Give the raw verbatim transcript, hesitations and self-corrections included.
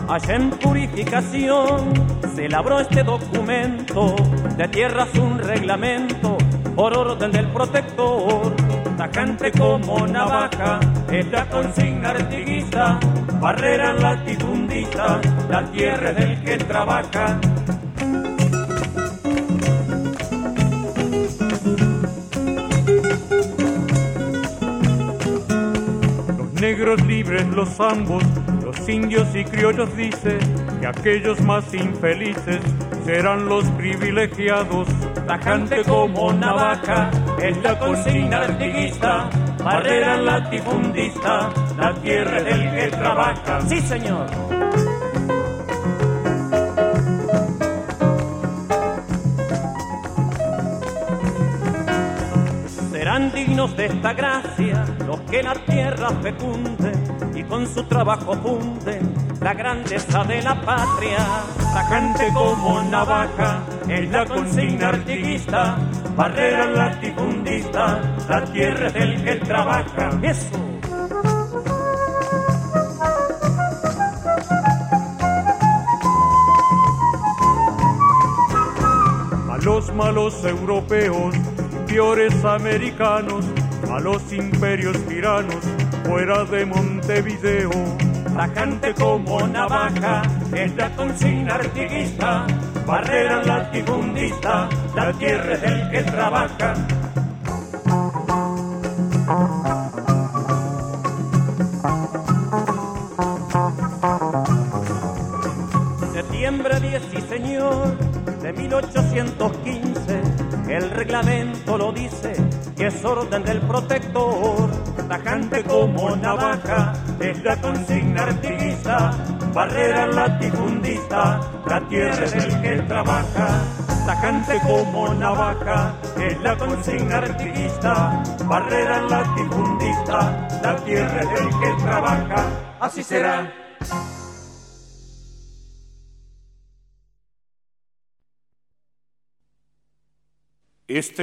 Allá en Purificación se labró este documento, de tierras un reglamento, por orden del protector. Tajante como navaja, es la consigna artiguista, barrera latifundista, la tierra es del que trabaja. Negros libres los ambos, los indios y criollos dice que aquellos más infelices serán los privilegiados. Tajante como navaja, es la consigna artiguista, barrera latifundista, la tierra es del que trabaja. Sí, señor. Serán dignos de esta gracia los que la tierra fecunden y con su trabajo funden la grandeza de la patria. Tajante como navaja, es la consigna artiguista, barrera latifundista, la tierra es del que trabaja. Eso. A los malos europeos, peores americanos, a los imperios tiranos, fuera de Montevideo. Tajante como navaja, es la consigna artiguista, barrera latifundista, la tierra es del que trabaja. Septiembre diez, sí señor, de mil ochocientos quince, el reglamento lo dice, que es orden del protector. Tajante como navaja, es la consigna artiguista, barrera latifundista, la tierra es del que trabaja. Tajante como navaja, es la consigna artiguista, barrera latifundista, la tierra es del que trabaja. Así será. Este